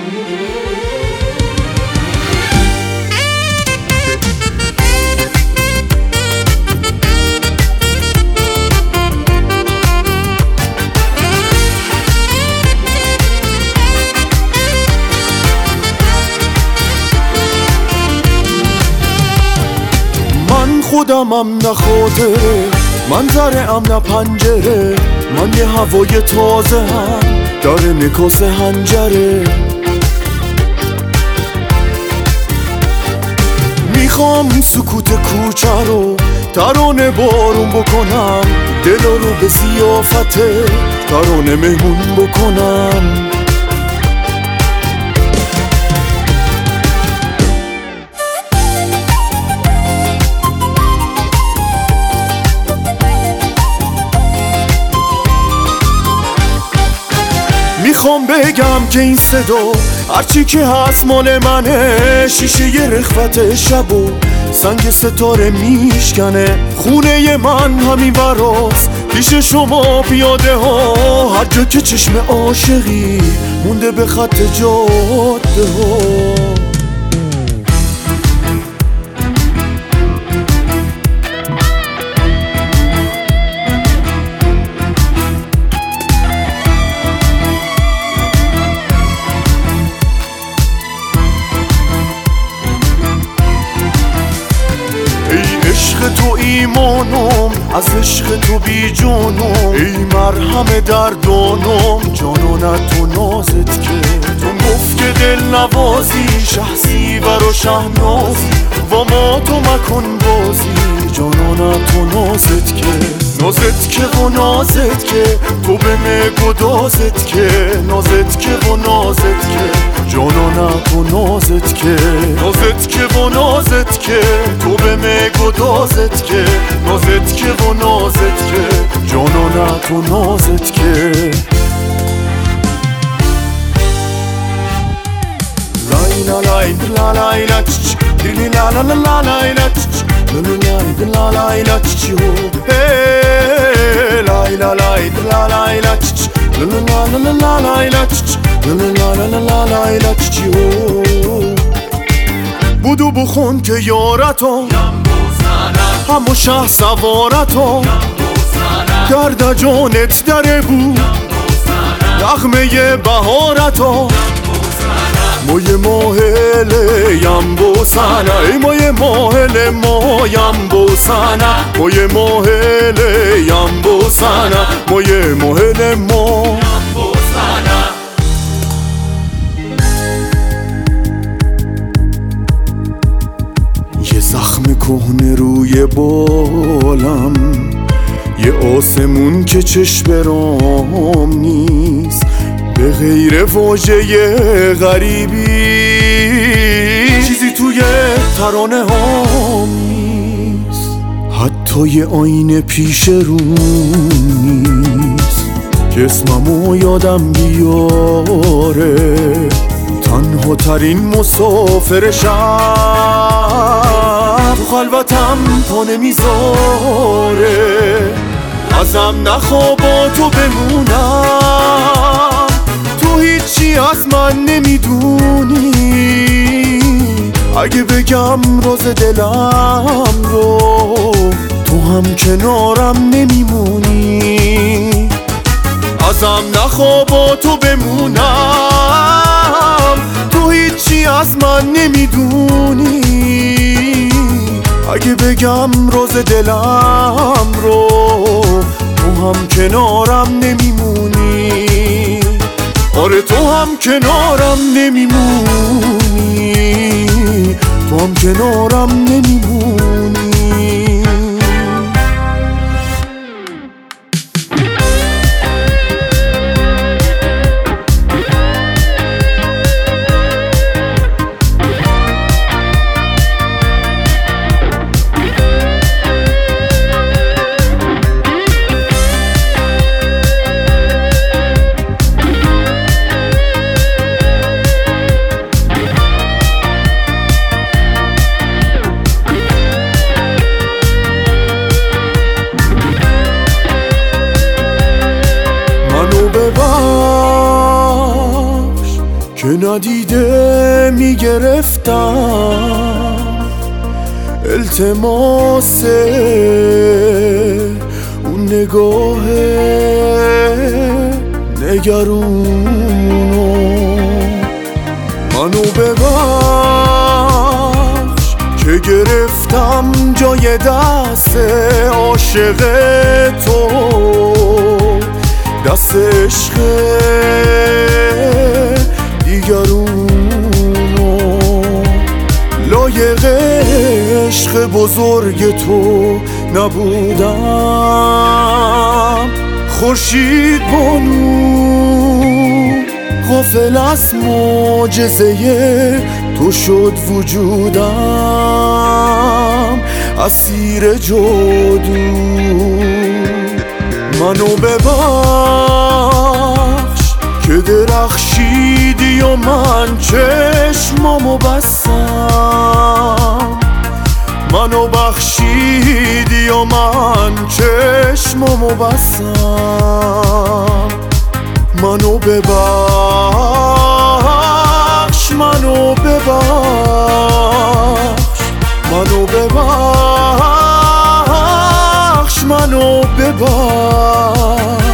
خودمم نه خاطره، منظرم نه پنجره، من یه هوای تازه هم داره نکاس هنجره. میخوام سکوت کوچه رو ترانه بارون بکنم، دلا رو به ضیافت ترانه مهمون بکنم. میخوام بگم که این صدا هرچی که هست مال منه، شیشه ی رخوت شب و سنگ ستاره میشکنه. خونه من همین براست پیش شما پیاده ها، هر جا که چشم عاشقی مونده به خط جاده ها. عشق تو ایمانم، از عشق تو بی جانم، ای مرهم دردانم، جانانت تو نازت که تو گفت که دل نوازی، شهزی و شهنازی و ما تو مکن بازی، جانانت تو نازت که نازت که و نازت که تو به مگدازت که نازت که و نازت که جانانت تو نازت که نازت که و نازت که تو به مگدازت که نازت که و نازت که جانانت تو نازت که لا لا لا لا لا چ لی لا لا لا لا لا لا چ لا لا لا لا چ لا لا لا لا لا لا چ لا لا لا لا لا چ لا لا لا لا لا چ بودو بخون که یارتو همو شه سوارتو درد جانت دره بود نغمه بهارتو موی ماهله یم بوسنه ای موی ماهله ما یم بوسنه موی ماهله یم بوسنه موی ماهله ما یم بوسنه. یه زخم کهنه روی بالم، یه آسمون که چشم رام نیست، به غیر واژه غریبی چیزی توی ترانه هام نیست، حتی یه آینه پیش روم نیست که اسممو یادم بیاره. تنها ترین مسافر شب تو خلوتم پا نمیذاره، ازم نخوابا تو بمونم، تو هیچی از من نمیدونی، اگه بگم راز دلم رو تو هم کنارم نمیمونی. ازم نخوابا تو بمونم، تو هیچی از من نمیدونی، اگه بگم راز دلم رو تو هم کنارم نمیمونی. آره تو هم کنارم نمیمونی، تو هم کنارم نمیمونی. که ندیده میگرفتم التماس اون نگاه نگرونو. منو ببخش که گرفتم جای دست عاشق تو، دست عشق دیگرونو. لایق عشق بزرگ تو نبودم، خورشید بانو غافل از معجزه تو شد وجودم، اسیر جادو. منو ببخش که درخشیدی و من چشمامو بستم، منو بخشیدی و من چشمامو بستم. منو ببخش، منو ببخش، منو ببخش، منو ببخش.